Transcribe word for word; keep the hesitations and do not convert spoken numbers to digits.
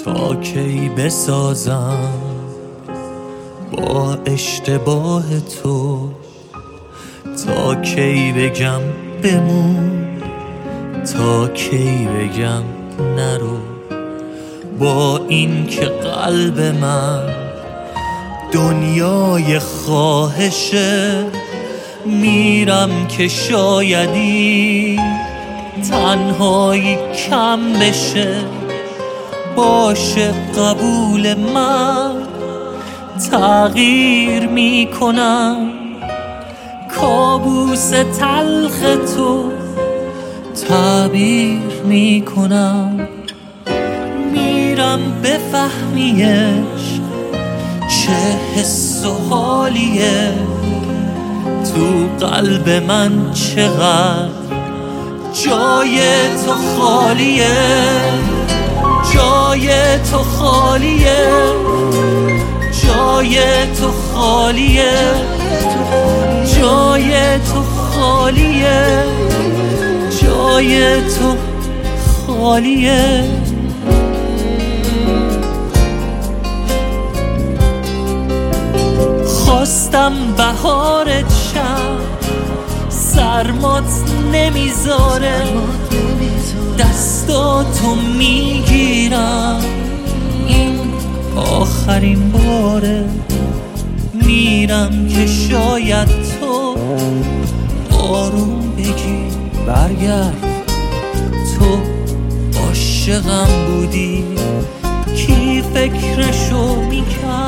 تا کی بسازم با اشتباه تو، تا کی بگم بمون، تا کی بگم نرو، با این که قلب من دنیای خواهشه. میرم که شایدی تنهایی کم بشه، باشه قبول من، تغییر میکنم. کابوس تلخ تو تعبیر میکنم. میرم بفهمیش چه حس و حالیه، تو قلب من چقدر جای تو خالیه، جای تو خالیه، جای تو خالیه، جای تو خالیه، جای تو خالیه. خواستم بهارت شم، سرمات نمیذاره، دستاتو میگیرم، این آخرین باره. میرم که شاید تو آروم بگی برگرد، تو عاشقم بودی، کی فکرشو میکرد